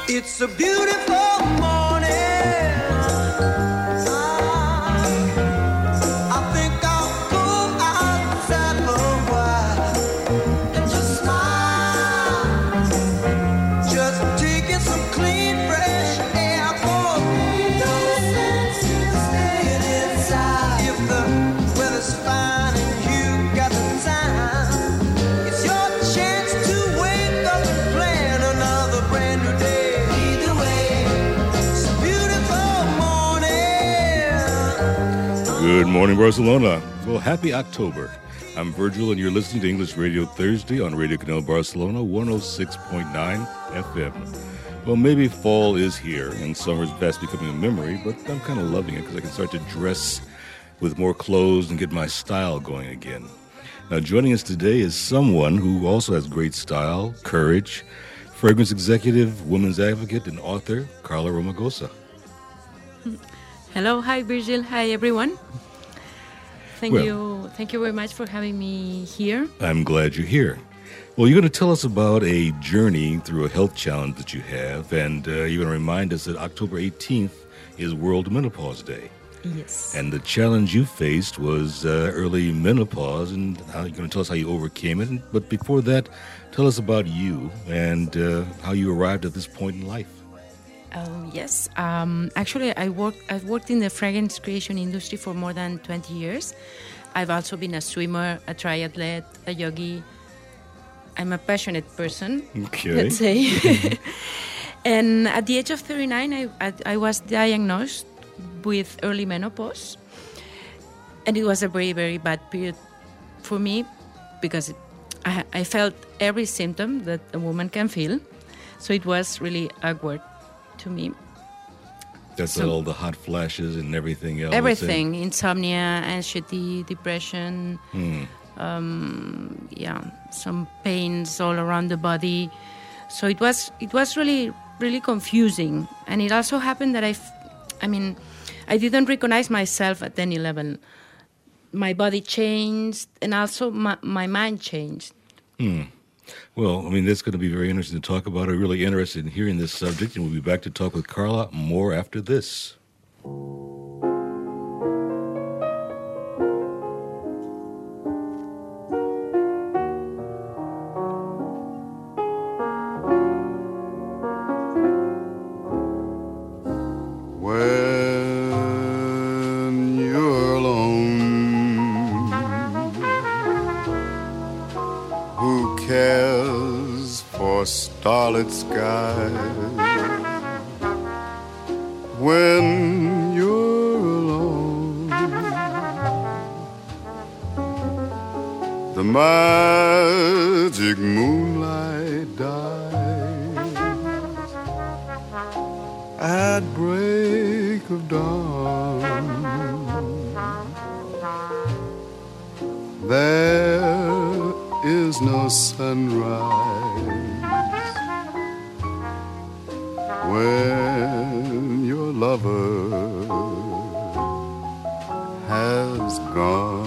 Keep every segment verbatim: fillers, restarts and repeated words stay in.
It's a beautiful morning. I think I'll go outside for a while and just smile. Just taking some clean, fresh air for me. No sense in staying inside. If the weather's fine and you got the time, it's your chance to wake up and plan another brand new day. Good morning, Barcelona. Well, happy October. I'm Virgil, and you're listening to English Radio Thursday on Radio Canal Barcelona, one oh six point nine F M. Well, maybe fall is here, and summer's fast becoming a memory, but I'm kind of loving it because I can start to dress with more clothes and get my style going again. Now, joining us today is someone who also has great style, courage, fragrance executive, women's advocate, and author, Carla Romagosa. Hello, hi Virgil, hi everyone. Thank well, you, thank you very much for having me here. I'm glad you're here. Well, you're going to tell us about a journey through a health challenge that you have, and uh, you're going to remind us that October eighteenth is World Menopause Day. Yes. And the challenge you faced was uh, early menopause, and how, you're going to tell us how you overcame it. But before that, tell us about you and uh, how you arrived at this point in life. Um, yes, um, actually, I work, I've worked in the fragrance creation industry for more than twenty years. I've also been a swimmer, a triathlete, a yogi. I'm a passionate person, okay. let's say. And at the age of thirty-nine, I, I, I was diagnosed with early menopause. And it was a very, very bad period for me because I, I felt every symptom that a woman can feel. So it was really awkward to me. That's so, all the hot flashes and everything else. Everything, and insomnia, anxiety, depression, hmm. um, yeah, some pains all around the body. So it was it was really, really confusing. And it also happened that I, f- I mean, I didn't recognize myself at any level. My body changed, and also my, my mind changed. Hmm. Well, I mean, that's going to be very interesting to talk about. I'm really interested in hearing this subject, and we'll be back to talk with Carla more after this. When you're alone, who cares for starlit skies? When you're alone, the magic moonlight dies at break of dawn. There is no sunrise when your lover has gone.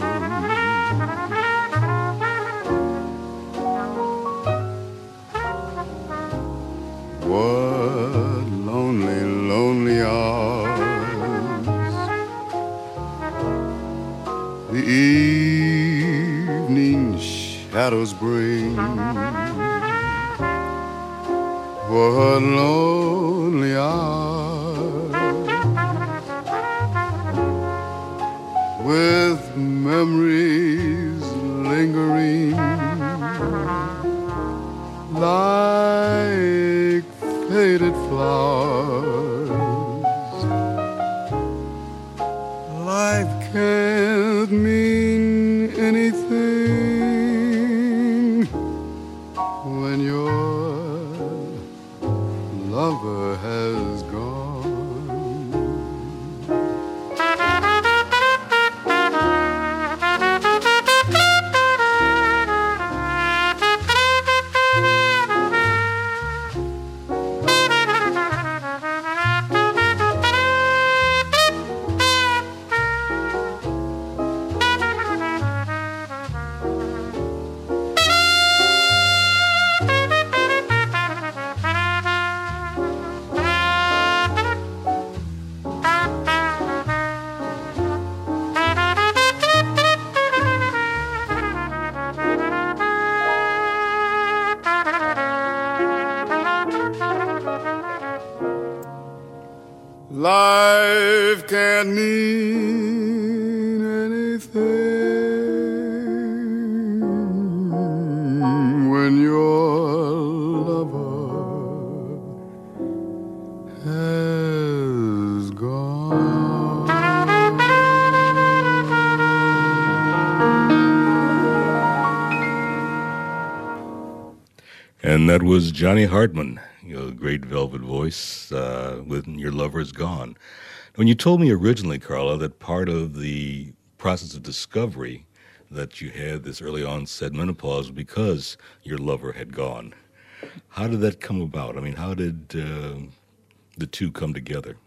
What lonely, lonely hours the evening shadows bring. What lonely hours with memories lingering like faded flowers. Life can't mean anything when your lover has gone. And that was Johnny Hartman, you know, great velvet voice uh, with Your Lover Is Gone. When you told me originally, Carla, that part of the process of discovery that you had this early onset menopause because your lover had gone. How did that come about? I mean, how did uh, the two come together?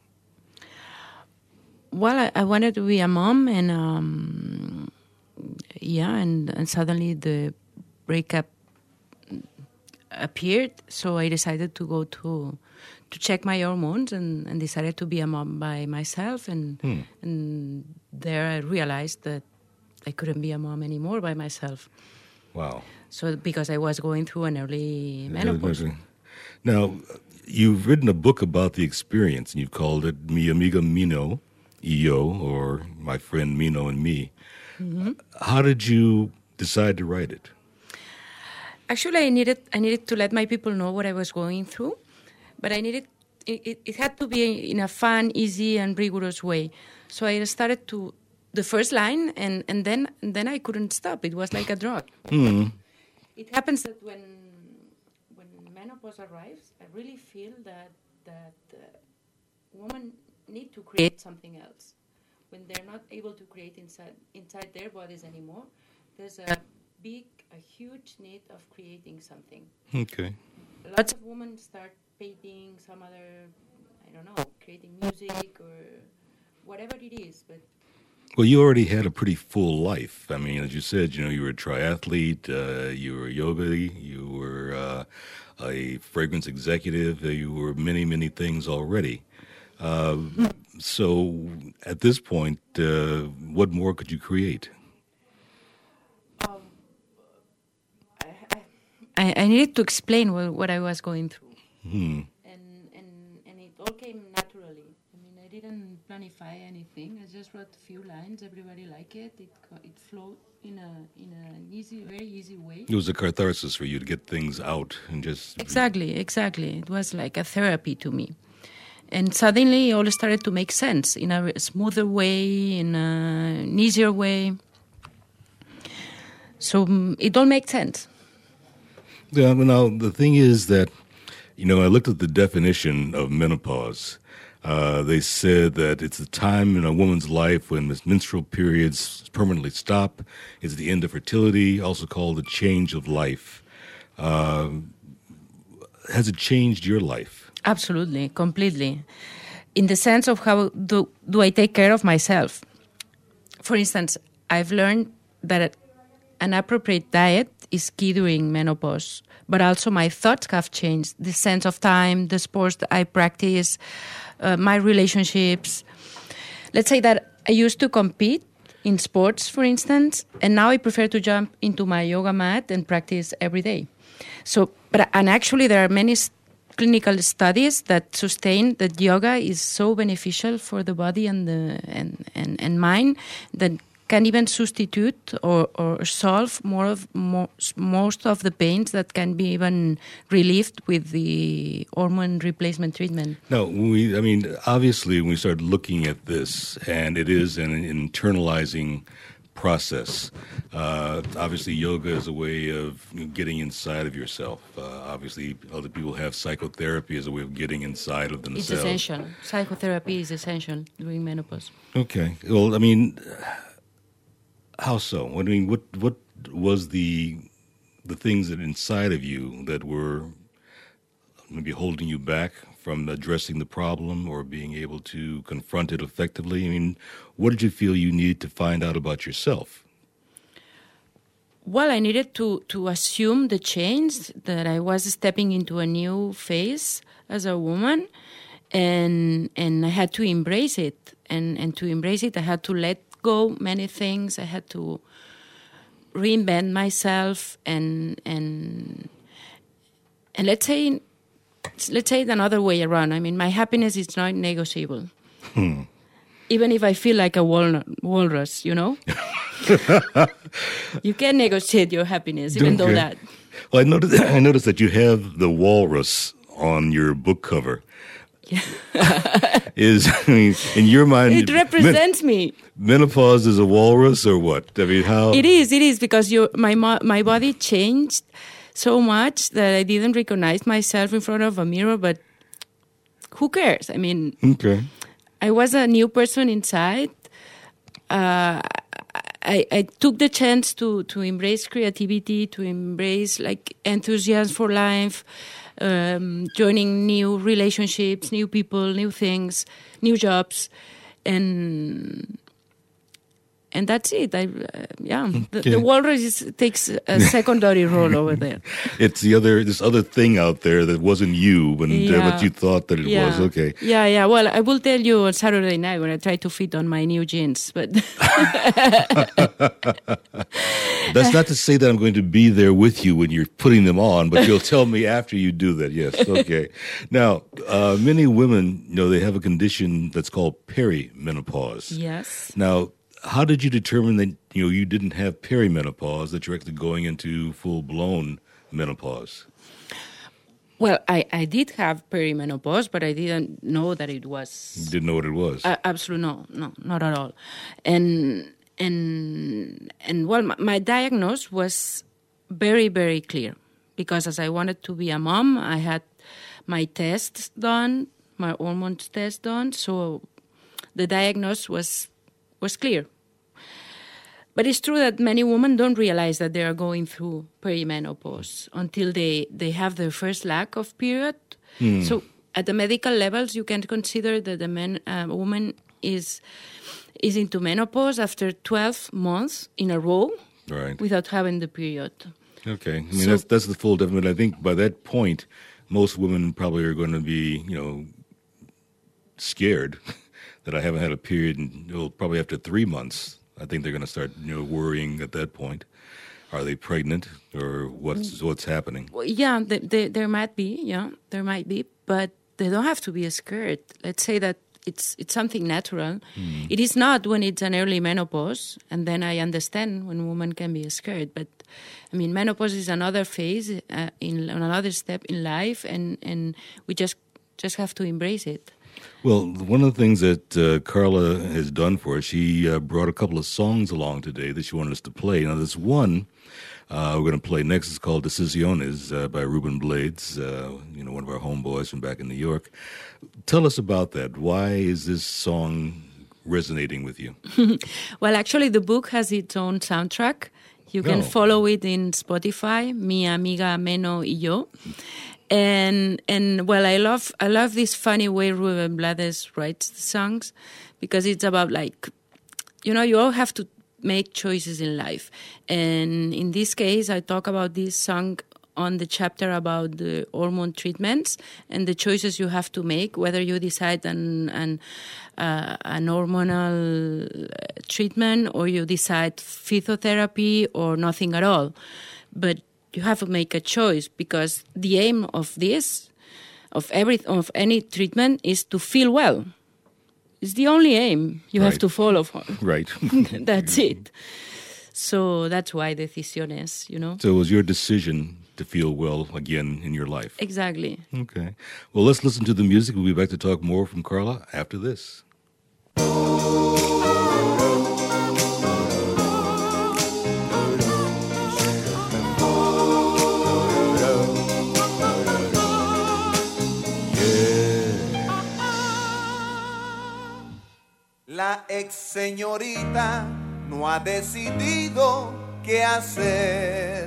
Well, I, I wanted to be a mom, and um, yeah, and, and suddenly the breakup appeared, so I decided to go to to check my hormones and, and decided to be a mom by myself, and hmm. and there I realized that I couldn't be a mom anymore by myself. Wow. So because I was going through an early menopause. Now, you've written a book about the experience, and you've called it Mi Amiga Mino, E O, or My Friend Mino and Me. Mm-hmm. How did you decide to write it? Actually, I needed I needed to let my people know what I was going through, but I needed it, it, it had to be in a fun, easy, and rigorous way. So I started to the first line, and, and then and then I couldn't stop. It was like a drug. Mm. It happens that when when menopause arrives, I really feel that that uh, women need to create something else. When they're not able to create inside inside their bodies anymore, there's a big, a huge need of creating something. Okay. Lots of women start painting, some other, I don't know, creating music or whatever it is. But well, you already had a pretty full life. I mean, as you said, you know, you were a triathlete, uh, you were a yoga, you were uh, a fragrance executive, uh, you were many, many things already. Uh, so at this point, uh, what more could you create? Um, I, I, I needed to explain what, what I was going through. Hmm. And, and, and it all came naturally. I mean, I didn't planify anything. I just wrote a few lines. Everybody liked it. It it flowed in a in an easy, very easy way. It was a catharsis for you to get things out and just... Exactly, exactly. It was like a therapy to me. And suddenly it all started to make sense in a smoother way, in a, an easier way. So um, it all makes sense. Yeah, but now the thing is that, you know, I looked at the definition of menopause. Uh, they said that it's a time in a woman's life when menstrual periods permanently stop. It's the end of fertility, also called the change of life. Uh, has it changed your life? Absolutely, completely. In the sense of how do, do I take care of myself. For instance, I've learned that an appropriate diet is key during menopause, but also my thoughts have changed. The sense of time, the sports that I practice, uh, my relationships. Let's say that I used to compete in sports, for instance, and now I prefer to jump into my yoga mat and practice every day. So, but and actually there are many st- clinical studies that sustain that yoga is so beneficial for the body and the and, and, and mind that can even substitute or, or solve more of most, most of the pains that can be even relieved with the hormone replacement treatment. No, we I mean obviously when we start looking at this, and it is an internalizing process. Uh, obviously, yoga is a way of getting inside of yourself. Uh, obviously, other people have psychotherapy as a way of getting inside of themselves. It's essential. Psychotherapy is essential during menopause. Okay. Well, I mean, how so? I mean, what what was the the things that inside of you that were maybe holding you back from addressing the problem or being able to confront it effectively? I mean, what did you feel you needed to find out about yourself? Well, I needed to, to assume the change, that I was stepping into a new phase as a woman, and and I had to embrace it. And, and to embrace it, I had to let go many things. I had to reinvent myself, and and and let's say let's say it another way around. I mean, my happiness is not negotiable. Hmm. Even if I feel like a walnut, walrus, you know? You can negotiate your happiness, even though that. Well, I noticed, I noticed that you have the walrus on your book cover. Yeah. Is, I mean, in your mind... It represents men, me. Menopause is a walrus or what? I mean, how... It is, it is, because you, my, my body changed so much that I didn't recognize myself in front of a mirror, but who cares? I mean, Okay. I was a new person inside. Uh, I, I took the chance to, to embrace creativity, to embrace like enthusiasm for life, um, joining new relationships, new people, new things, new jobs, and and that's it. I uh, yeah, the, Okay. the walrus is, takes a secondary role over there. It's the other this other thing out there that wasn't you, but, uh, Yeah. but you thought that it Yeah. was. Okay. Yeah, yeah. Well, I will tell you on Saturday night when I try to fit on my new jeans, but That's not to say that I'm going to be there with you when you're putting them on, but you'll tell me after you do that. Yes, okay. Now, uh, many women, you know, they have a condition that's called perimenopause. yes. Now, how did you determine that, you know, you didn't have perimenopause, that you're actually going into full-blown menopause? Well, I, I did have perimenopause, but I didn't know that it You was didn't know what it was. uh, absolutely no, no, not at all. And and and well, my, my diagnosis was very very clear because as I wanted to be a mom, I had my tests done, my hormones test done, so the diagnosis was was clear. But it's true that many women don't realize that they are going through perimenopause until they, they have their first lack of period. So at the medical levels, you can consider that the man, uh, woman is is into menopause after twelve months in a row Right. without having the period. Okay. I mean, So- that's that's the full definition. I think by that point, most women probably are going to be, you know, scared that I haven't had a period, and you know, probably after three months, I think they're going to start, you know, worrying at that point. Are they pregnant or what's what's happening? Well, yeah, the, the, there might be, yeah, there might be, but they don't have to be scared. Let's say that it's it's something natural. It is not when it's an early menopause, and then I understand when women can be scared. But I mean, menopause is another phase, uh, in another step in life, and, and we just just have to embrace it. Well, one of the things that uh, Carla has done for us, she uh, brought a couple of songs along today that she wanted us to play. Now, this one uh, we're going to play next is called Decisiones uh, by Ruben Blades, uh, you know, one of our homeboys from back in New York. Tell us about that. Why is this song resonating with you? Well, actually, the book has its own soundtrack. You can Oh. follow it in Spotify, Mi Amiga Meno y Yo. And and well, I love I love this funny way Ruben Blades writes the songs because it's about like, you know, you all have to make choices in life. And in this case, I talk about this song on the chapter about the hormone treatments and the choices you have to make, whether you decide an an, uh, an hormonal treatment or you decide physiotherapy or nothing at all. But you have to make a choice because the aim of this, of every of any treatment, is to feel well. It's the only aim you have Right. to follow for. Right. That's it. So that's why Decisiones, you know. So it was your decision to feel well again in your life. Exactly. Okay. Well, let's listen to the music. We'll be back to talk more from Carla after this. La ex señorita no ha decidido qué hacer.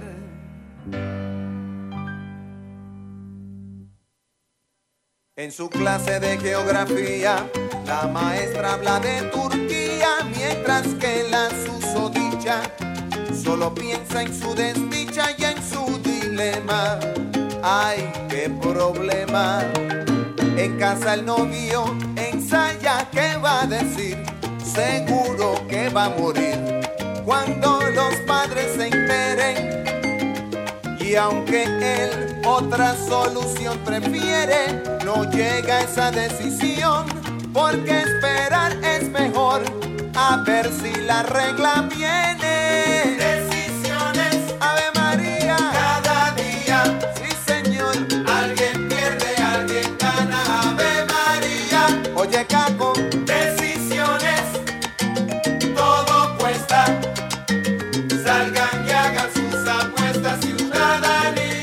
En su clase de geografía, la maestra habla de Turquía, mientras que la susodicha solo piensa en su desdicha y en su dilema. ¡Ay, qué problema! En casa el novio ensaya qué va a decir, seguro que va a morir cuando los padres se enteren. Y aunque él otra solución prefiere, no llega a esa decisión, porque esperar es mejor, a ver si la regla viene. Decisiones, Ave María, cada día, sí señor, alguien pierde, alguien gana, Ave María. Oye Caco, decisiones, todo cuesta, salgan y hagan sus apuestas, ciudadanía.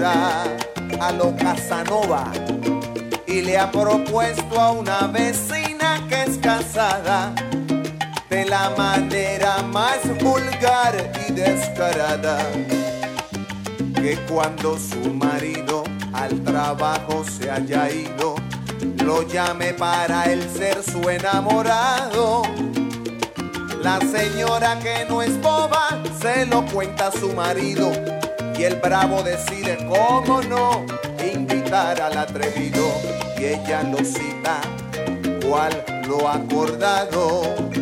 ahora a lo Casanova y le ha propuesto a una vecina que es casada de la manera más vulgar y descarada, que cuando su marido al trabajo se haya ido, lo llame para él ser su enamorado. La señora, que no es boba, se lo cuenta a su marido y el bravo decide, cómo no, invitar al atrevido, y ella lo cita, cual lo acordado.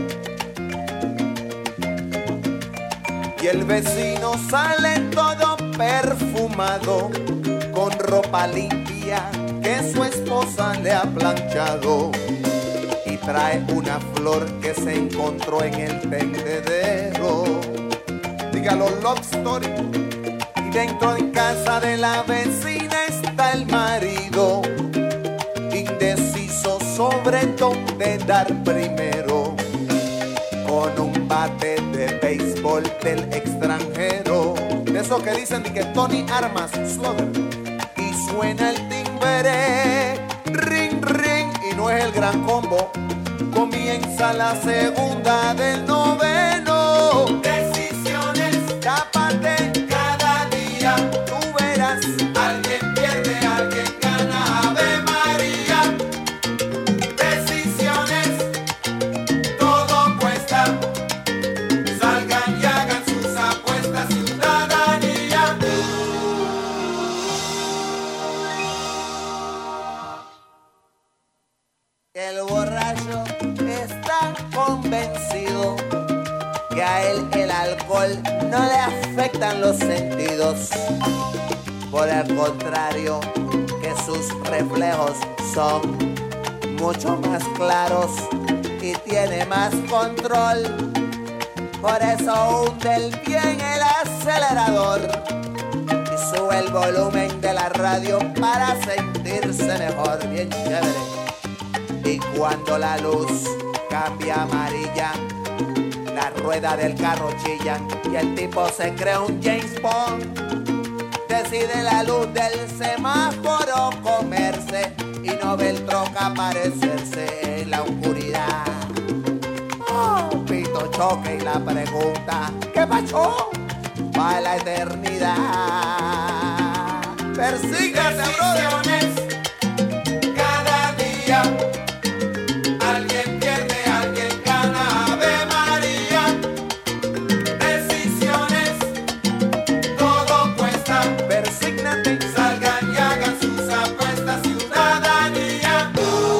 Y el vecino sale todo perfumado, con ropa limpia que su esposa le ha planchado, y trae una flor que se encontró en el tendedero. Dígalo, love story. Y dentro de casa de la vecina está el marido, indeciso sobre dónde dar primero, con un bate de béisbol del extranjero, de esos que dicen de que Tony Armas Slugger, y suena el timbre, ring ring, y no es el gran combo. Comienza la segunda del noveno. Decisiones, tápate cada día, tú verás, alguien pierde, alguien gana, Ave María. Decisiones, todo cuesta, salgan y hagan sus apuestas, ciudadanía. El borracho está convencido que a él el alcohol no le afectan los sentidos. Por el contrario, que sus reflejos son mucho más claros y tiene más control. Por eso hunde el bien el acelerador y sube el volumen de la radio para sentirse mejor, bien chévere. Y cuando la luz cambia amarilla, la rueda del carro chilla y el tipo se cree un James Bond. Decide la luz del semáforo comerse y no ve el troca aparecerse en la oscuridad. Oh, pito choque y la pregunta, ¿qué pasó? Va la eternidad. Persígase, brother. Cada día alguien pierde, alguien gana, Ave María. Decisiones, todo cuesta. Persígnate, salgan y hagan sus apuestas, ciudadanía.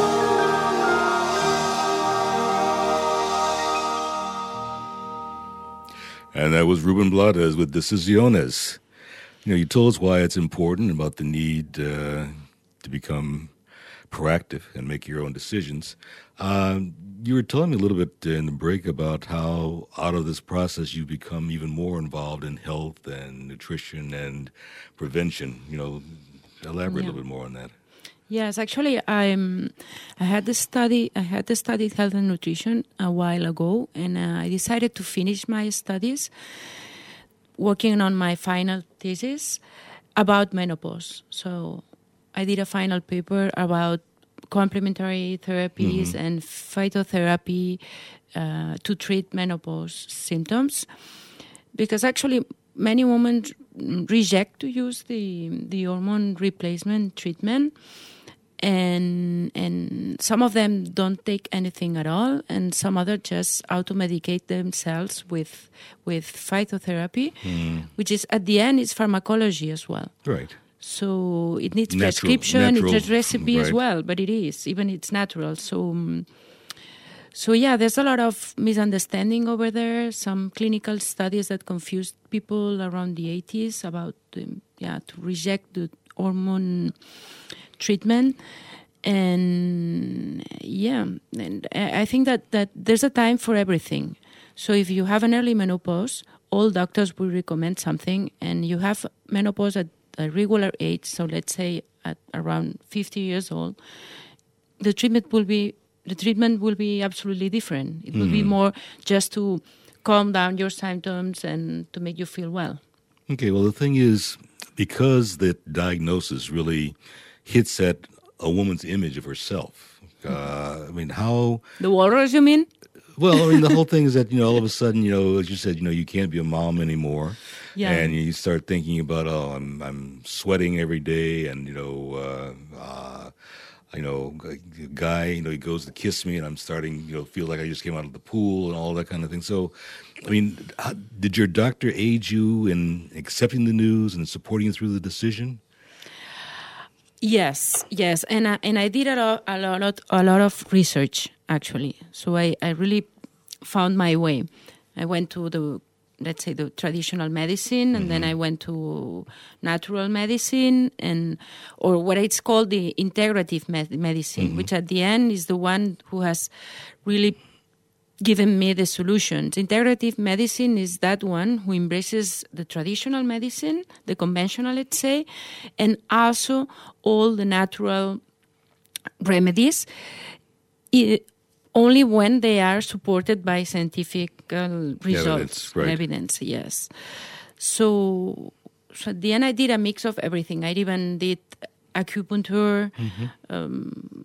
And that was Ruben Blades with Decisiones. You know, you told us why it's important about the need uh, to become proactive and make your own decisions. Uh, you were telling me a little bit in the break about how out of this process you become even more involved in health and nutrition and prevention. You know, elaborate Yeah. a little bit more on that. Yes, actually, I'm. I had the study. I had studied health and nutrition a while ago, and uh, I decided to finish my studies, working on my final thesis about menopause. So, I did a final paper about complementary therapies and phytotherapy uh, to treat menopause symptoms, because actually many women reject to use the the hormone replacement treatment. And and some of them don't take anything at all, and some other just auto-medicate themselves with with phytotherapy, which is at the end is pharmacology as well. Right. So it needs Natural- prescription, natural, it needs recipe as right. well, but it is even it's natural. So um, so yeah, there's a lot of misunderstanding over there. Some clinical studies that confused people around the eighties about um, yeah to reject the hormone treatment. And yeah, and I I think that, that there's a time for everything. So if you have an early menopause, all doctors will recommend something, and you have menopause at a regular age, so let's say at around fifty years old, the treatment will be the treatment will be absolutely different. It will be more just to calm down your symptoms and to make you feel well. Okay, well, the thing is, because the diagnosis really hits at a woman's image of herself. Uh, I mean, how... The walrus, you mean? Well, I mean, the whole thing is that, you know, all of a sudden, you know, as you said, you know, you can't be a mom anymore. Yeah. And you start thinking about, oh, I'm I'm sweating every day, and, you know, uh, uh, you know, a guy, you know, he goes to kiss me, and I'm starting, you know, feel like I just came out of the pool and all that kind of thing. So, I mean, how, did your doctor aid you in accepting the news and supporting you through the decision? Yes, yes, and I, and I did a lot, a lot, a lot of research actually. So I, I really found my way. I went to the, let's say, the traditional medicine, and mm-hmm. then I went to natural medicine, and or what it's called the integrative med- medicine, mm-hmm. which at the end is the one who has really given me the solutions. Integrative medicine is that one who embraces the traditional medicine, the conventional, let's say, and also all the natural remedies, it, only when they are supported by scientific uh, results. Evidence, right. Evidence, yes. So, so at the end, I did a mix of everything. I even did acupuncture, mm-hmm. um,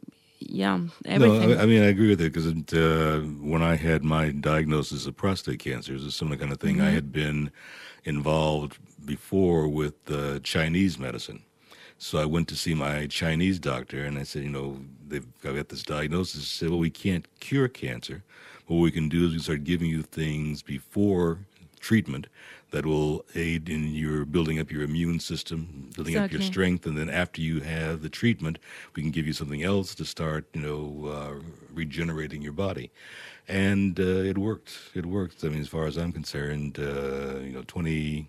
yeah, everything. No, I, I mean, I agree with it, because uh, when I had my diagnosis of prostate cancer, it's a similar kind of thing. Mm-hmm. I had been involved before with uh, Chinese medicine. So I went to see my Chinese doctor, and I said, you know, they've I've got this diagnosis. He said, well, we can't cure cancer. What we can do is we start giving you things before treatment that will aid in your building up your immune system, building exactly. up your strength, and then after you have the treatment, we can give you something else to start, you know, uh, regenerating your body. And uh, it worked. It worked. I mean, as far as I'm concerned, uh, you know, twenty...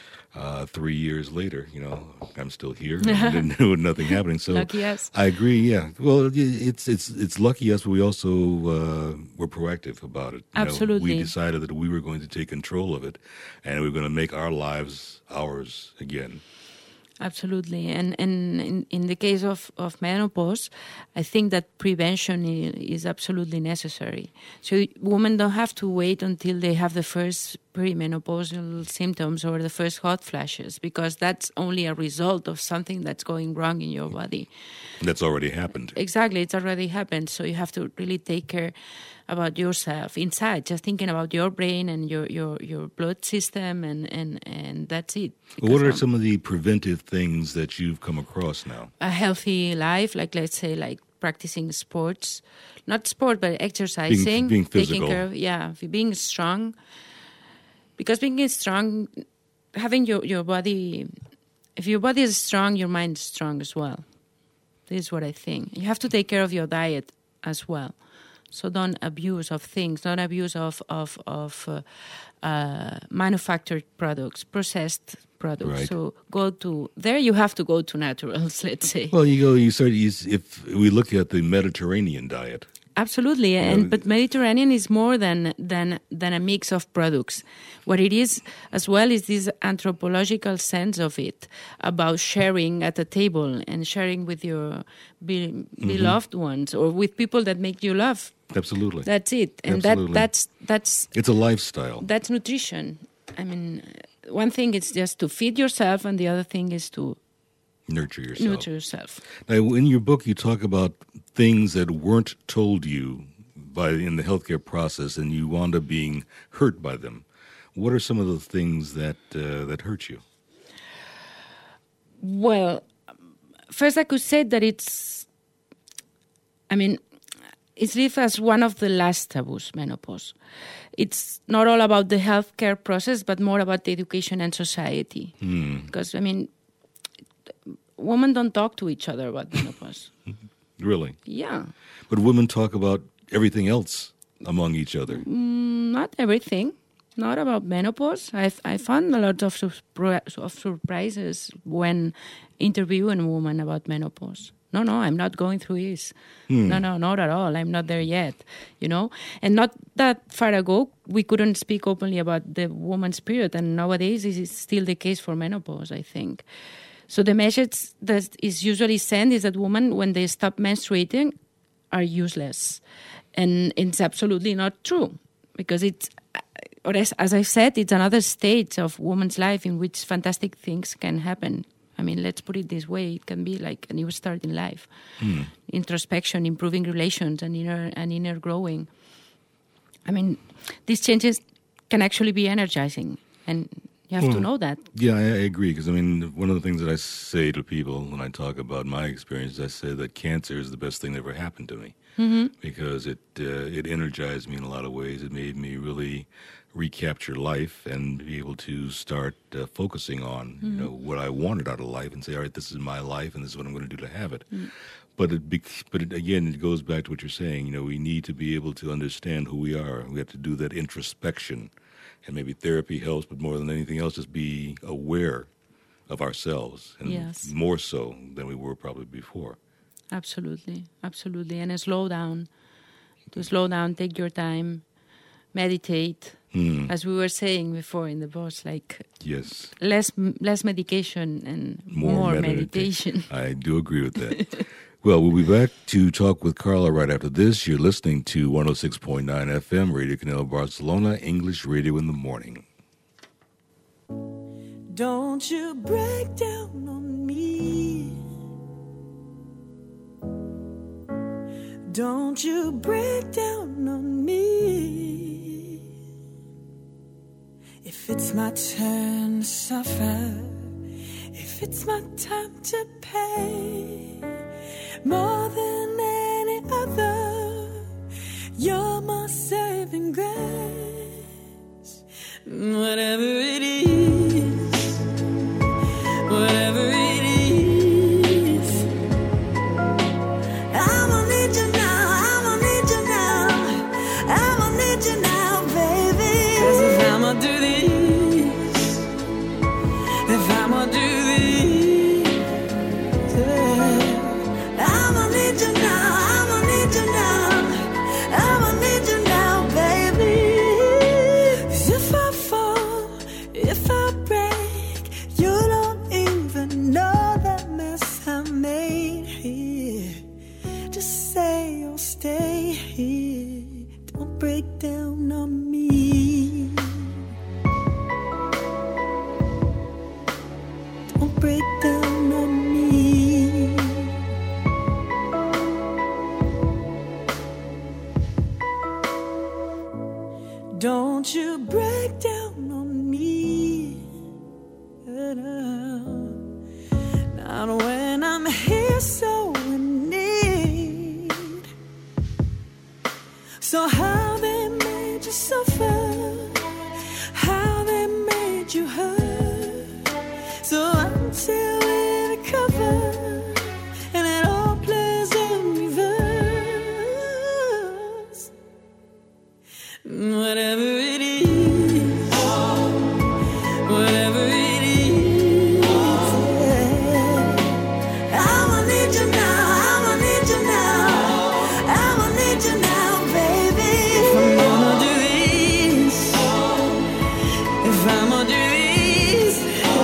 Uh, three years later, you know, I'm still here and with nothing happening. So lucky us. I agree. Yeah. Well, it's it's it's lucky us, but we also uh, were proactive about it. You Absolutely. know, we decided that we were going to take control of it, and we were going to make our lives ours again. Absolutely. And and in, in the case of, of menopause, I think that prevention is absolutely necessary. So women don't have to wait until they have the first perimenopausal symptoms or the first hot flashes, because that's only a result of something that's going wrong in your body. That's already happened. Exactly. It's already happened. So you have to really take care about yourself inside, just thinking about your brain and your, your, your blood system, and, and, and that's it. Well, what are um, some of the preventive things that you've come across now? A healthy life, like let's say like practicing sports, not sport, but exercising. Being, being physical. Taking care of, yeah, being strong. Because being strong, having your, your body, if your body is strong, your mind is strong as well. This is what I think. You have to take care of your diet as well. So don't abuse of things, don't abuse of of, of uh, uh, manufactured products, processed products. Right. So go to, there you have to go to naturals, let's say. Well, you go, you start, you, if we look at the Mediterranean diet. Absolutely, and know, but Mediterranean is more than, than than a mix of products. What it is as well is this anthropological sense of it, about sharing at a table and sharing with your be, mm-hmm. beloved ones or with people that make you laugh. Absolutely, that's it, and Absolutely. that that's that's it's a lifestyle. That's nutrition. I mean, one thing is just to feed yourself, and the other thing is to nurture yourself. Nurture yourself. Now, in your book, you talk about things that weren't told you by in the healthcare process, and you wound up being hurt by them. What are some of the things that uh, that hurt you? Well, first I could say that it's, I mean, it's lived as one of the last taboos, menopause. It's not all about the healthcare process, but more about the education and society. Hmm. Because, I mean, women don't talk to each other about menopause. Really? Yeah. But women talk about everything else among each other. Mm, not everything. Not about menopause. I've, I found a lot of, surpri- of surprises when interviewing women about menopause. No, no, I'm not going through this. Hmm. No, no, not at all. I'm not there yet, you know. And not that far ago, we couldn't speak openly about the woman's period. And nowadays, this is still the case for menopause, I think. So the message that is usually sent is that women, when they stop menstruating, are useless. And it's absolutely not true. Because it's or as, as I said, it's another stage of woman's life in which fantastic things can happen. I mean, let's put it this way: it can be like a new start in life, Mm. introspection, improving relations, and inner and inner growing. I mean, these changes can actually be energizing, and you have Well, to know that. Yeah, I, I agree. Because, I mean, one of the things that I say to people when I talk about my experience, I say that cancer is the best thing that ever happened to me. Mm-hmm. Because it uh, it energized me in a lot of ways. It made me really recapture life and be able to start uh, focusing on you know what I wanted out of life and say, all right, this is my life and this is what I'm going to do to have it. Mm. But it, bec- but it, again, it goes back to what you're saying. You know, we need to be able to understand who we are. We have to do that introspection, and maybe therapy helps. But more than anything else, just be aware of ourselves, and Yes. more so than we were probably before. Absolutely, absolutely. And slow down. To slow down, take your time, meditate. Hmm. As we were saying before in the boss, like Yes. less less medication and More more, medita- meditation. I do agree with that. Well, we'll be back to talk with Carla right after this. You're listening to one oh six point nine F M, Radio Canela Barcelona, English radio in the morning. Don't you break down on me. Don't you break down on me. If it's my turn to suffer, if it's my time to pay, more than any other, you're my saving grace. Whatever it is, whatever it is, I'ma need you now, I'ma need you now, I'ma need you now, baby. 'Cause if I'ma do this, if I'ma do this, yeah, I'ma need you now, I'ma need you now, I'ma need you now, baby. 'Cause if I fall, if I break, you don't even know the mess I made here. Just say you'll stay here. Don't break down on me. Don't break down on me. Don't you break down on me. Not when I'm here so in need. So how they made you suffer, how they made you hurt. So until we recover and it all plays in reverse, whatever it is, whatever it is, yeah. I'ma need you now, I'ma need you now, I'ma need you now, baby. If I'm gonna do this, if I'ma do this,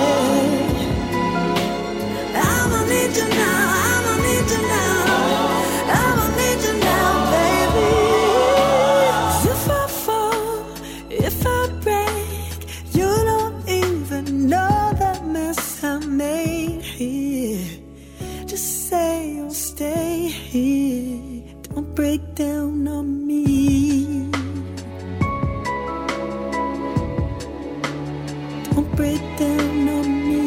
yeah. I'ma need you now, I'ma need you now, I'ma need you now, baby. 'Cause if I fall, if I break, you don't even know the mess I made here. Just say you'll stay here. Don't break down on me. Don't break down on me.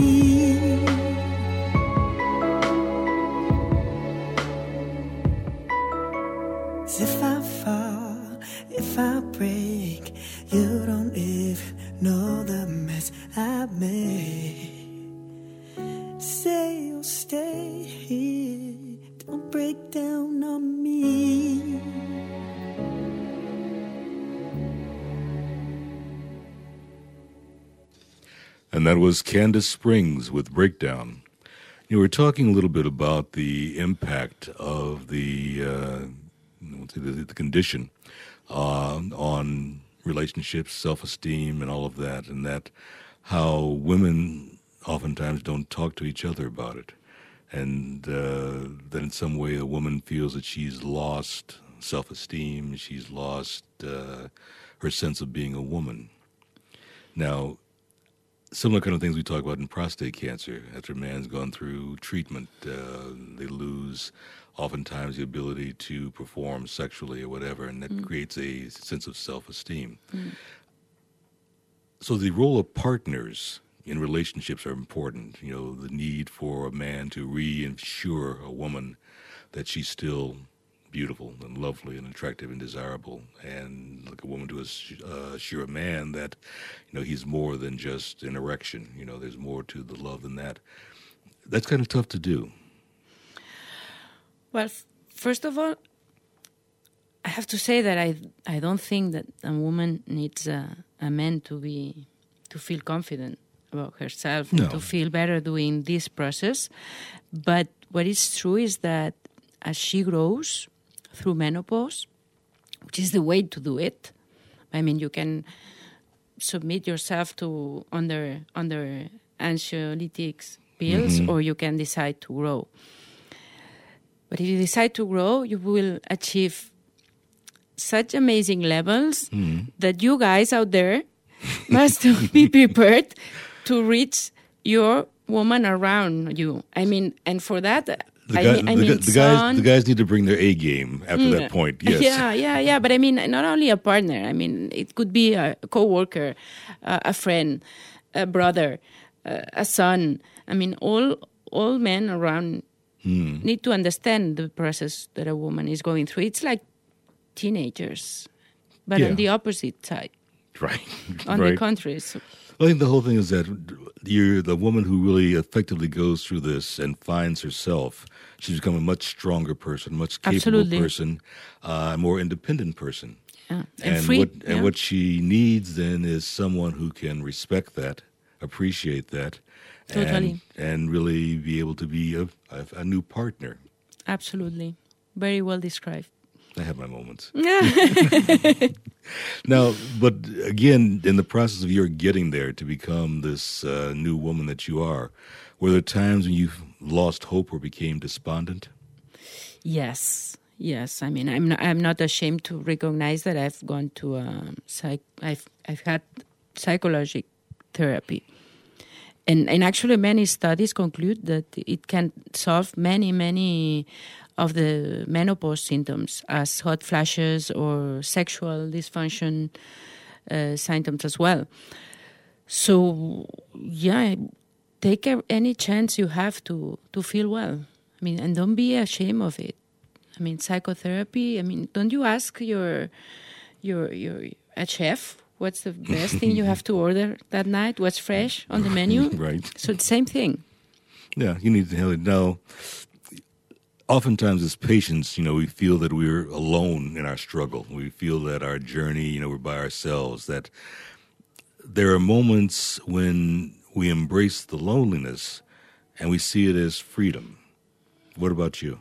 'Cause if I fall, if I break, you don't even know the mess I made. Say you'll stay here. Don't break down on me. And that was Candace Springs with Breakdown. You know, we're talking a little bit about the impact of the, uh, what's it, the, the condition uh, on relationships, self-esteem, and all of that, and that how women oftentimes don't talk to each other about it, and uh, that in some way a woman feels that she's lost self-esteem, she's lost uh, her sense of being a woman. Now, similar kind of things we talk about in prostate cancer. After a man's gone through treatment, uh, they lose oftentimes the ability to perform sexually or whatever, and that Mm. creates a sense of self-esteem. So the role of partners in relationships are important. You know, the need for a man to reassure a woman that she's still beautiful and lovely and attractive and desirable, and like a woman to ass- uh, assure a man that, you know, he's more than just an erection. You know, there's more to the love than that. That's kind of tough to do. Well, f- first of all, I have to say that I I don't think that a woman needs a, a man to be to feel confident about herself No. and to feel better doing this process. But what is true is that as she grows through menopause, which is the way to do it. I mean, you can submit yourself to under under anxiolytics pills, Mhm. or you can decide to grow. But if you decide to grow, you will achieve such amazing levels Mhm. that you guys out there must be prepared to reach your woman around you. I mean, and for that, The, I guy, mean, I the, mean, gu- the guys, son- the guys need to bring their A game after that point. Yes. yeah, yeah, yeah. But I mean, not only a partner. I mean, it could be a coworker, uh, a friend, a brother, uh, a son. I mean, all all men around Hmm. need to understand the process that a woman is going through. It's like teenagers, but Yeah. on the opposite side, Right. on right. the contrary. So, I think the whole thing is that you're the woman who really effectively goes through this and finds herself. She's become a much stronger person, much capable Absolutely. person, uh, a more independent person. yeah. And, free. what yeah. and what she needs then is someone who can respect that, appreciate that, Totally. and and really be able to be a, a, a new partner. Absolutely. Very well described. I have my moments. Now, but again, in the process of your getting there to become this uh, new woman that you are, were there times when you lost hope or became despondent? Yes, yes. I mean, I'm not, I'm not ashamed to recognize that I've gone to um, psych. I've I've had psychological therapy, and and actually many studies conclude that it can solve many many of the menopause symptoms, as hot flashes or sexual dysfunction uh, symptoms as well. So yeah, take a, any chance you have to to feel well. I mean, and don't be ashamed of it. I mean, psychotherapy. I mean, don't you ask your your your a chef what's the best thing you have to order that night? What's fresh on the menu? Right. So it's the same thing. Yeah, you need to really know. Oftentimes, as patients, you know, we feel that we're alone in our struggle. We feel that our journey, you know, we're by ourselves. That there are moments when we embrace the loneliness and we see it as freedom. What about you?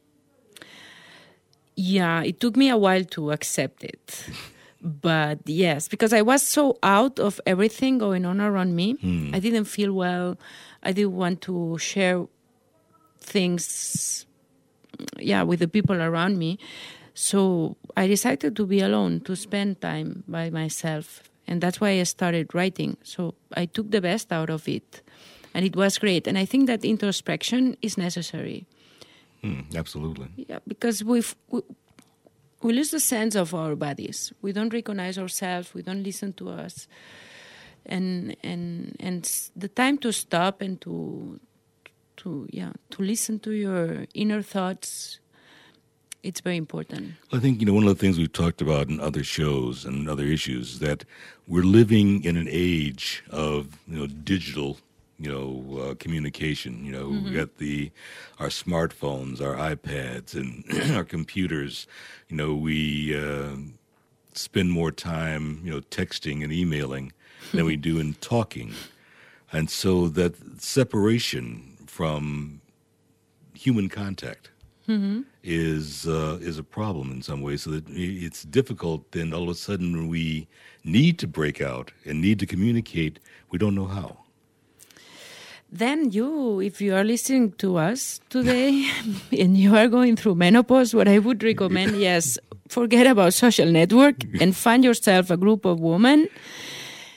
Yeah, it took me a while to accept it. But yes, because I was so out of everything going on around me. I didn't feel well. I didn't want to share things, yeah, with the people around me. So I decided to be alone, to spend time by myself. And that's why I started writing. So I took the best out of it. And it was great. And I think that introspection is necessary. Hmm, absolutely. Yeah, because we've, we we lose the sense of our bodies. We don't recognize ourselves. We don't listen to us, and and and s- the time to stop and to to yeah to listen to your inner thoughts. It's very important. I think, you know, one of the things we've talked about in other shows and other issues is that we're living in an age of, you know, digital, you know, uh, communication. You know, we got the our smartphones, our iPads, and our computers. You know, we uh, spend more time, you know, texting and emailing than we do in talking, and so that separation from human contact is uh, is a problem in some ways. So that i- it's difficult. Then all of a sudden, when we need to break out and need to communicate, we don't know how. Then you, if you are listening to us today and you are going through menopause, what I would recommend, yes, forget about social network and find yourself a group of women.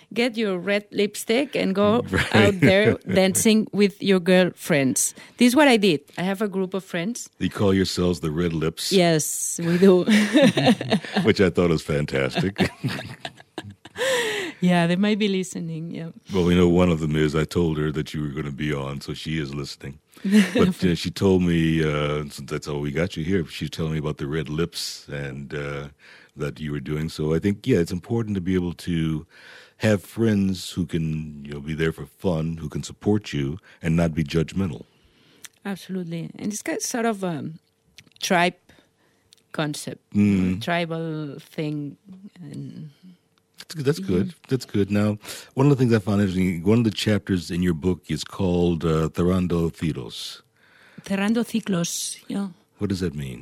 get your red lipstick and go Right. out there dancing with your girlfriends. This is what I did. I have a group of friends. You call yourselves the Red Lips, Yes, we do. which I thought was fantastic. Yeah, they might be listening. Yeah. Well, we know one of them is. I told her that you were going to be on, so she is listening. But uh, she told me, uh, since that's how we got you here, she was telling me about the Red Lips and uh, that you were doing. So I think, yeah, it's important to be able to have friends who can, you know, be there for fun, who can support you and not be judgmental. Absolutely. And it's kind of sort of a tribe concept, Mm. tribal thing. And That's good. That's good. That's good. Now, one of the things I found interesting, one of the chapters in your book is called uh, Cerrando Ciclos. cerrando ciclos, yeah. What does that mean?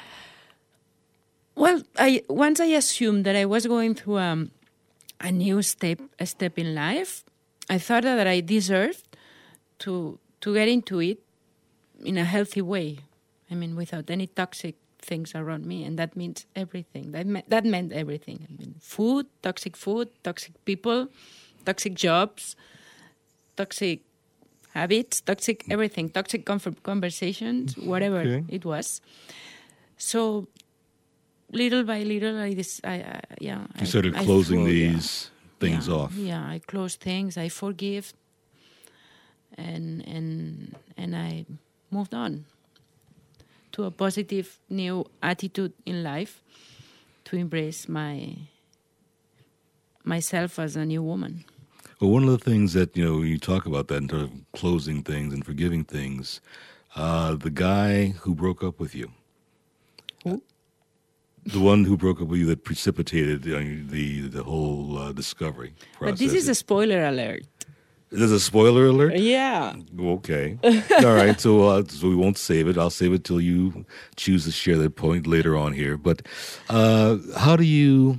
Well, I once I assumed that I was going through um, a new step, a step in life. I thought that I deserved to to get into it in a healthy way. I mean, without any toxic things around me, and that means everything. That me- that meant everything. I mean, food, toxic food, toxic people, toxic jobs, toxic habits, toxic everything, toxic comfort conversations, whatever Okay. it was. So little by little, I, dis- I, I yeah. You I- started I closing threw- yeah. these things Yeah, off. Yeah, I close things. I forgive, and and and I moved on to a positive new attitude in life, to embrace my myself as a new woman. Well, one of the things that, you know, when you talk about that in terms of closing things and forgiving things, uh, the guy who broke up with you, Who? the one who broke up with you that precipitated you know, the the whole uh, discovery process. But this is a spoiler alert. There's a spoiler alert? Yeah. Okay. All right. So, uh, so we won't save it. I'll save it till you choose to share that point later on here. But uh, how do you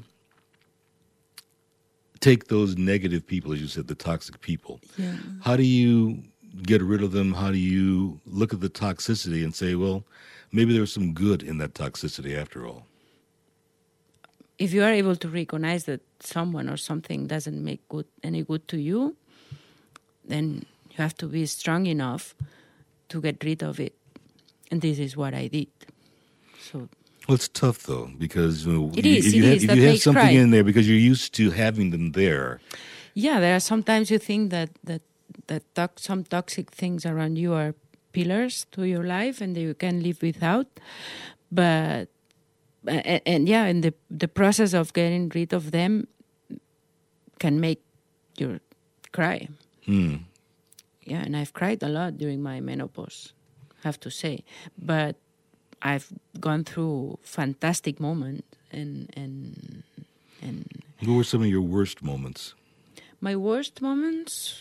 take those negative people, as you said, the toxic people? Yeah. How do you get rid of them? How do you look at the toxicity and say, well, maybe there's some good in that toxicity after all? If you are able to recognize that someone or something doesn't make good any good to you, then you have to be strong enough to get rid of it. And this is what I did. So Well, it's tough, though, because you know, It you, is, if it you, have, is. if That you have makes something cry. in there because you're used to having them there. yeah, there are sometimes you think that that that to- some toxic things around you are pillars to your life and that you can live without. But and, and yeah, and the the process of getting rid of them can make you cry. Hmm. Yeah, and I've cried a lot during my menopause, have to say. But I've gone through fantastic moments, and and and What were some of your worst moments? my worst moments.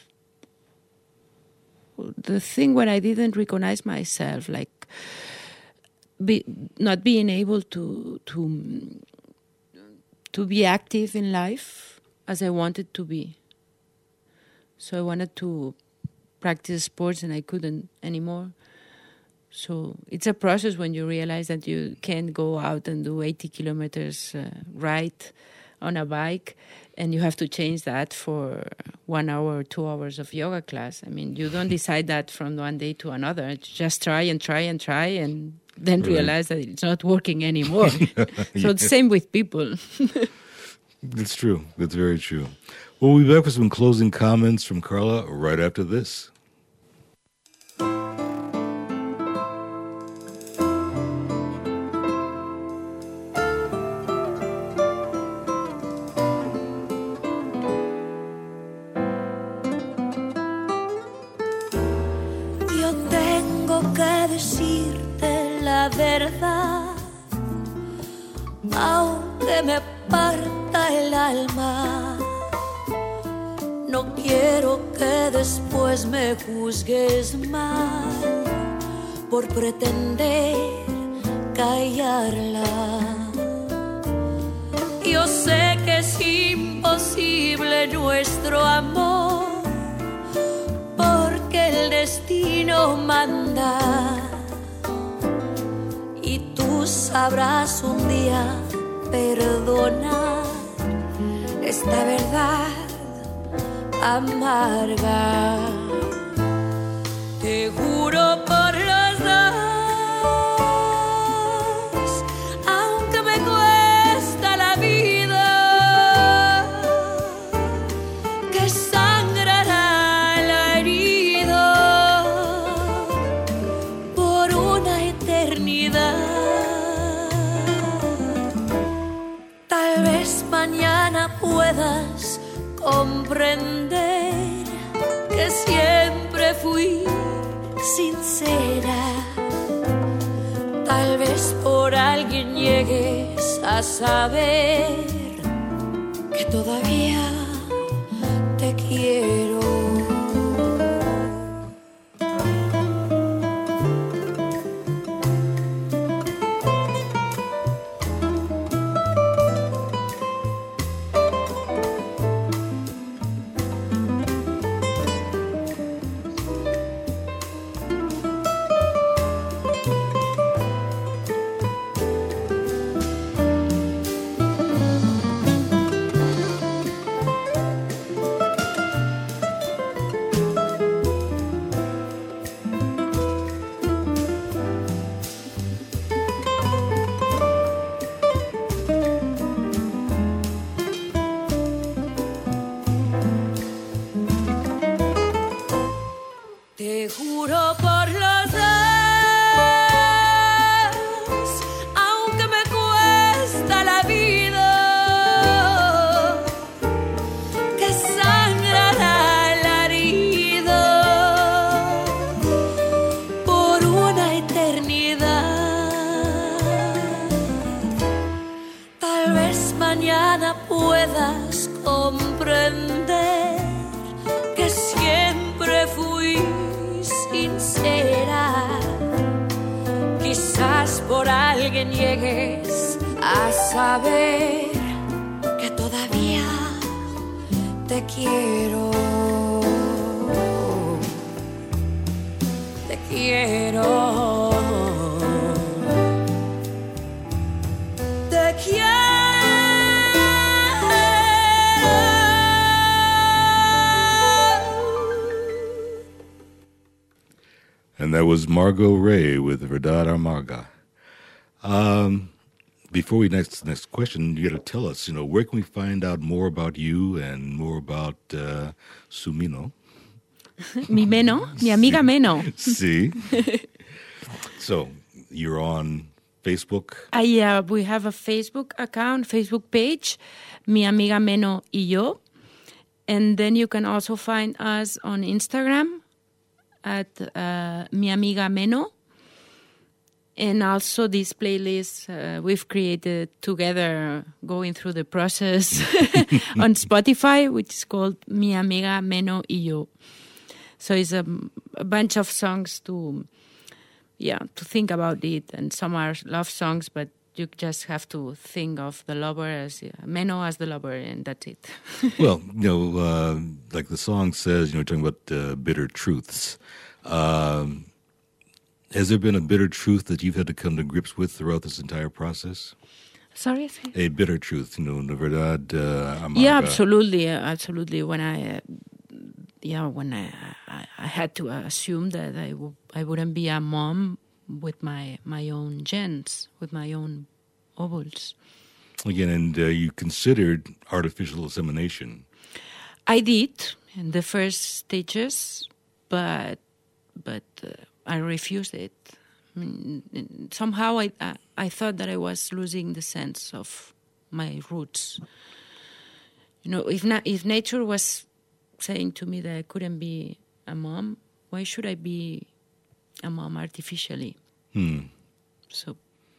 The thing when I didn't recognize myself, like be, not being able to to to be active in life as I wanted to be. So I wanted to practice sports and I couldn't anymore. So it's a process when you realize that you can't go out and do eighty kilometers uh, ride on a bike, and you have to change that for one hour or two hours of yoga class. I mean, you don't decide that from one day to another. You just try and try and try and then Right. realize that it's not working anymore. So it's same with people. It's true. That's very true. We'll be back with some closing comments from Carla right after this. Yo tengo que decirte la verdad, aunque me parta el alma. No quiero que después me juzgues mal por pretender callarla. Yo sé que es imposible nuestro amor, porque el destino manda, y tú sabrás un día perdonar esta verdad amarga. Te juro por los dos, aunque me cuesta la vida, que sangrará la herida por una eternidad. Tal vez mañana puedas comprender que siempre fui sincera. Tal vez por alguien llegues a saber que todavía te quiero. Te juro por los dos, aunque me cuesta la vida, que sangrará la herida por una eternidad. Tal vez mañana puedas comprender que siempre fui sincera. Quizás por alguien llegues a saber que todavía te quiero. Te quiero. Te quiero. And that was Margot Ray with Verdad Amarga. Um, before we next next question, you got to tell us, you know, where can we find out more about you and more about uh, Sumino? Mi Meno, mi amiga Meno. See? So, you're on Facebook? I, uh, we have a Facebook account, Facebook page, Mi Amiga Meno y Yo. And then you can also find us on Instagram at uh, Mi Amiga Meno. And also this playlist uh, we've created together going through the process on Spotify, which is called Mi Amiga Meno y Yo. So it's a, a bunch of songs to, yeah, to think about it. And some are love songs, but you just have to think of the lover as, yeah, Meno as the lover, and that's it. Well, you know, uh, like the song says, you know, talking about uh, bitter truths. Um, has there been a bitter truth that you've had to come to grips with throughout this entire process? Sorry? A bitter truth, you know, la verdad uh, amarga. Yeah, absolutely, uh, absolutely. When I, uh, yeah, when I, I, I had to assume that I, w- I wouldn't be a mom with my, my own genes, with my own ovules. Again, and uh, you considered artificial insemination. I did in the first stages, but but uh, I refused it. I mean, somehow I, I I thought that I was losing the sense of my roots. You know, if na- if nature was saying to me that I couldn't be a mom, why should I be a mom artificially? Hmm. So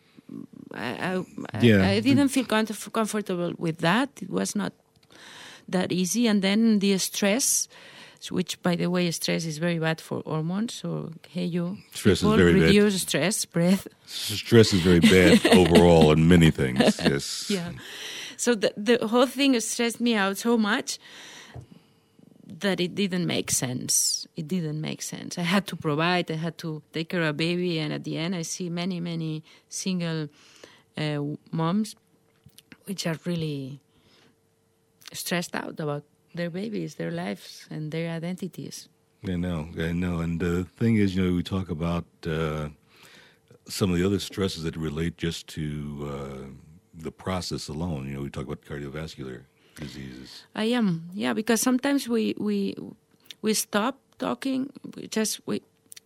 I I, Yeah. I, I didn't feel comf- comfortable with that. It was not that easy. And then the stress, which, by the way, stress is very bad for hormones. So, hey, you Stress is people, very bad. reduce stress, breath. Stress is very bad overall in many things, yes. Yeah. So the the whole thing stressed me out so much that it didn't make sense. It didn't make sense. I had to provide. I had to take care of a baby. And at the end, I see many, many single uh, moms which are really stressed out about their babies, their lives, and their identities. I know, I know. And the thing is, you know, we talk about uh, some of the other stresses that relate just to uh, the process alone. You know, we talk about cardiovascular diseases. I am, yeah, because sometimes we we we stop talking, we just we,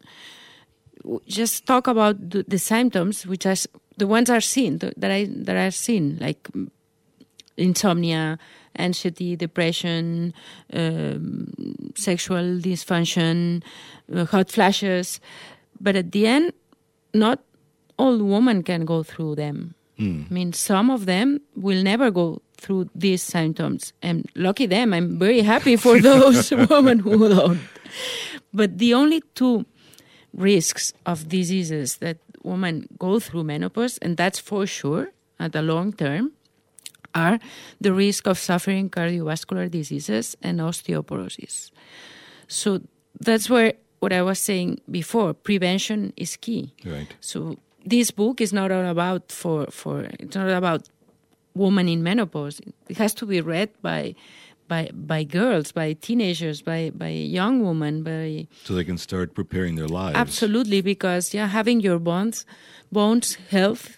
we just talk about the, the symptoms, which are the ones are seen the, that I that are seen, like insomnia, anxiety, depression, um, sexual dysfunction, uh, hot flashes. But at the end, not all women can go through them. Mm. I mean, some of them will never go through these symptoms. And lucky them, I'm very happy for those women who don't. But the only two risks of diseases that women go through menopause, and that's for sure at the long term, are the risk of suffering cardiovascular diseases and osteoporosis. So that's where what I was saying before, prevention is key. Right. So this book is not all about for, for it's not about women in menopause. It has to be read by by by girls, by teenagers, by by young women, by so they can start preparing their lives. Absolutely, because yeah, having your bones bones health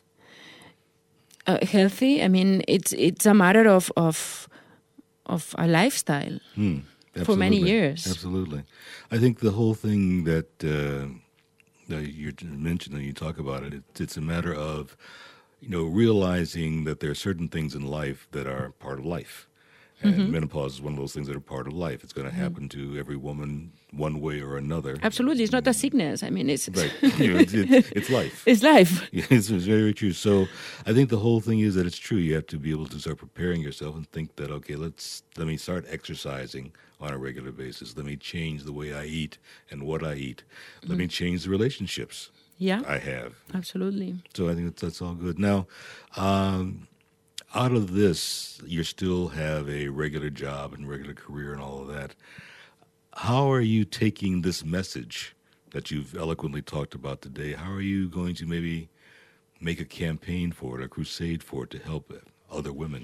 uh, healthy. I mean, it's it's a matter of of of a lifestyle Hmm. for many years. Absolutely. I think the whole thing that, uh, that you mentioned and you talk about it, it, it's a matter of, you know, realizing that there are certain things in life that are part of life. And mm-hmm. menopause is one of those things that are part of life. It's going to happen mm-hmm. to every woman one way or another. Absolutely. It's not a sickness. I mean, it's... Right. You know, it's, it's, it's life. It's life. Yeah, it's, it's very true. So I think the whole thing is that it's true. You have to be able to start preparing yourself and think that, okay, let's let me start exercising on a regular basis. Let me change the way I eat and what I eat. Let mm-hmm. me change the relationships yeah. I have. Absolutely. So I think that's, that's all good. Now, um, out of this, you still have a regular job and regular career and all of that. How are you taking this message that you've eloquently talked about today? How are you going to maybe make a campaign for it, a crusade for it to help other women?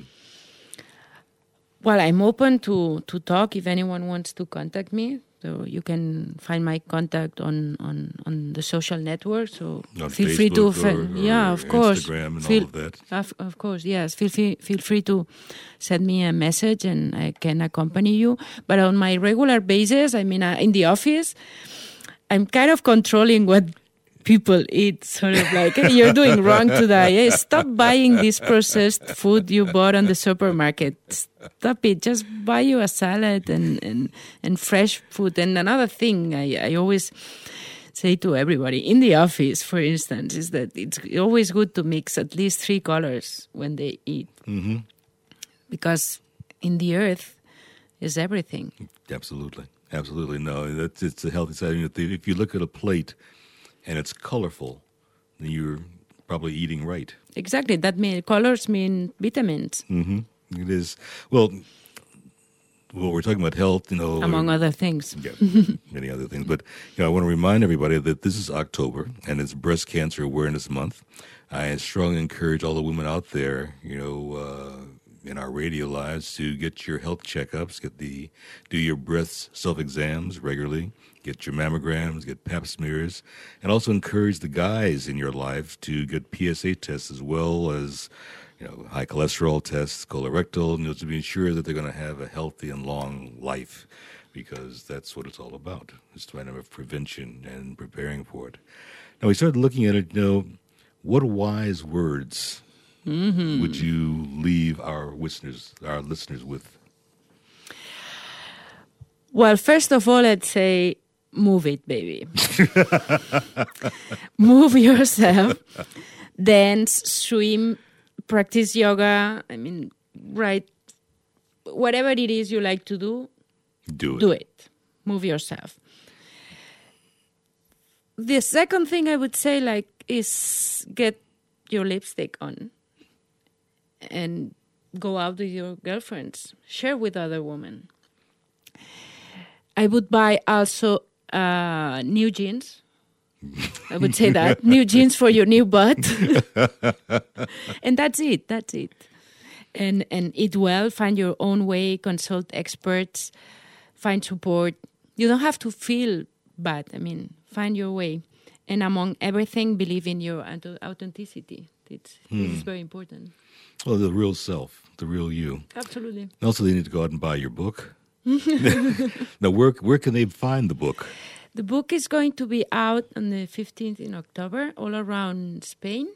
Well, I'm open to, to talk if anyone wants to contact me. So you can find my contact on, on, on the social network. So on feel Facebook free to, or, or yeah, of course, Instagram and feel, all of that. Of, of course, yes. Feel free, feel free to send me a message, and I can accompany you. But on my regular basis, I mean, uh, in the office, I'm kind of controlling what people eat, sort of like, hey, you're doing wrong today. Hey, stop buying this processed food you bought on the supermarket. Stop it. Just buy you a salad and, and, and fresh food. And another thing I, I always say to everybody in the office, for instance, is that it's always good to mix at least three colors when they eat. Mm-hmm. Because in the earth is everything. Absolutely. Absolutely. No, that's, it's a healthy side. If you look at a plate and it's colorful, then you're probably eating right. Exactly. That mean colors mean vitamins. Mm-hmm. It is. Well, well, we're talking about health, you know. Among other things. Yeah, many other things. But, you know, I want to remind everybody that this is October, and it's Breast Cancer Awareness Month. I strongly encourage all the women out there, you know, uh, in our radio lives to get your health checkups, get the do your breast self-exams regularly, get your mammograms, get pap smears, and also encourage the guys in your life to get P S A tests as well as, you know, high cholesterol tests, colorectal, you know, to be sure that they're going to have a healthy and long life, because that's what it's all about. It's a matter of prevention and preparing for it. Now, we started looking at it, you know, what wise words mm-hmm. would you leave our listeners, our listeners with? Well, first of all, I'd say move it, baby. Move yourself. Dance, swim, practice yoga. I mean, write whatever it is you like to do. Do it. Do it. Move yourself. The second thing I would say, like, is get your lipstick on and go out with your girlfriends. Share with other women. I would buy also uh, new jeans. I would say that. New jeans for your new butt. And that's it. That's it. and and eat well, find your own way, consult experts, find support. You don't have to feel bad. I mean, find your way. And among everything, believe in your auth- authenticity. It's, Hmm. This is very important. Well, the real self, the real you. Absolutely. Also, they need to go out and buy your book. Now, where where can they find the book? The book is going to be out on the fifteenth in October, all around Spain.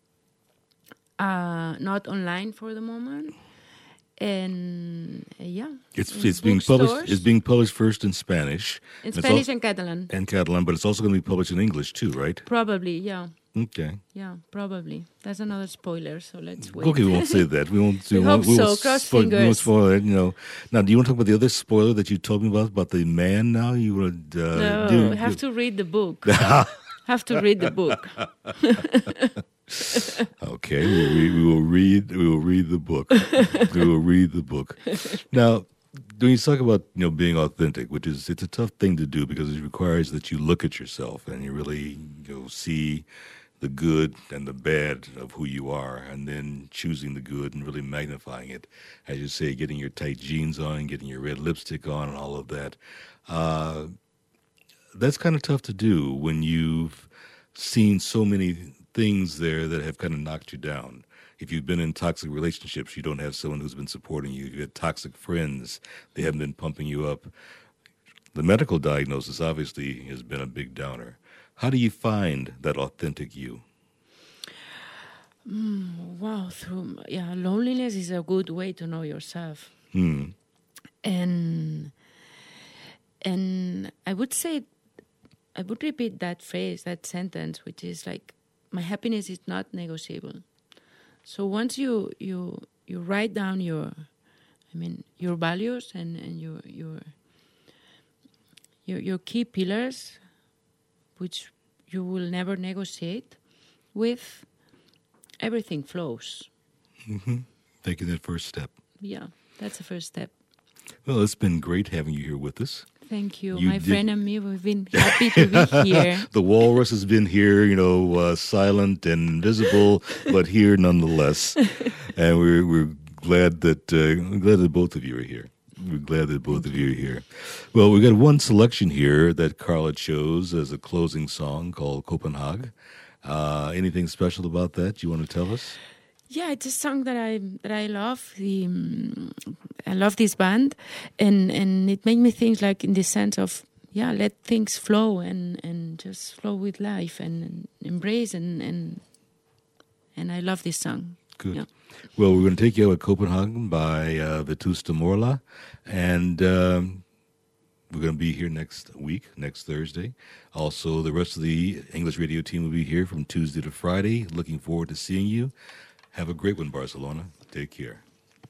Uh, not online for the moment. And uh, yeah, It's in it's being published. bookstores. It's being published first in Spanish, in and it's Spanish al- and Catalan. and Catalan, but it's also going to be published in English too, right? Probably, yeah. Okay. Yeah, probably. That's another spoiler, so let's wait. Okay, we won't say that. We won't. We won't, hope we so. won't Cross spoil, we won't fingers. spoil it. You know. Now, do you want to talk about the other spoiler that you told me about about the man? Now you would. Uh, No, do, have to read the book. have to read the book. Okay, we, we, we will read. We will read the book. We will read the book. Now, when you talk about you know being authentic, which is it's a tough thing to do because it requires that you look at yourself and you really you know see the good and the bad of who you are, and then choosing the good and really magnifying it. As you say, getting your tight jeans on, getting your red lipstick on, and all of that. Uh, that's kind of tough to do when you've seen so many things there that have kind of knocked you down. If you've been in toxic relationships, you don't have someone who's been supporting you. You've had toxic friends, they haven't been pumping you up. The medical diagnosis obviously has been a big downer. How do you find that authentic you? Mm, wow, through yeah, loneliness is a good way to know yourself. Hmm. And and I would say, I would repeat that phrase, that sentence, which is like, my happiness is not negotiable. So once you you you write down your, I mean, your values and, and your your your your key pillars, which you will never negotiate with, everything flows. Mm-hmm. Taking that first step. Yeah, that's the first step. Well, it's been great having you here with us. Thank you. You My did- friend and me, we've been happy to be here. The walrus has been here, you know, uh, silent and invisible, but here nonetheless. And we're we're glad that uh, we're glad that both of you are here. We're glad that both of you are here. Well, we got one selection here that Carla chose as a closing song called Copenhagen. Uh, anything special about that you want to tell us? Yeah, it's a song that I that I love. The um, I love this band, and and it made me think like in the sense of yeah, let things flow and, and just flow with life and, and embrace and and and I love this song. Good. Yeah. Well, we're going to take you out with Copenhagen by uh, Vetusta Morla, and um, we're going to be here next week, next Thursday. Also, the rest of the English radio team will be here from Tuesday to Friday. Looking forward to seeing you. Have a great one, Barcelona. Take care.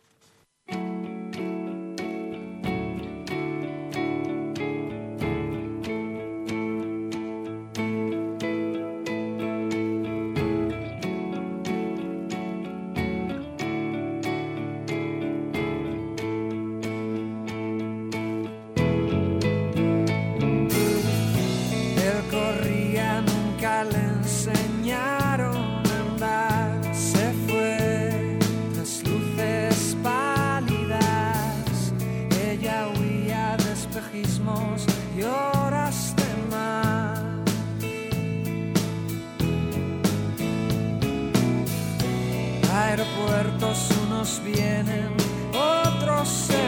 Él corría, nunca le enseñaron a andar. Se fue, las luces pálidas. Ella huía de espejismos y horas de mar. Aeropuertos, unos vienen, otros se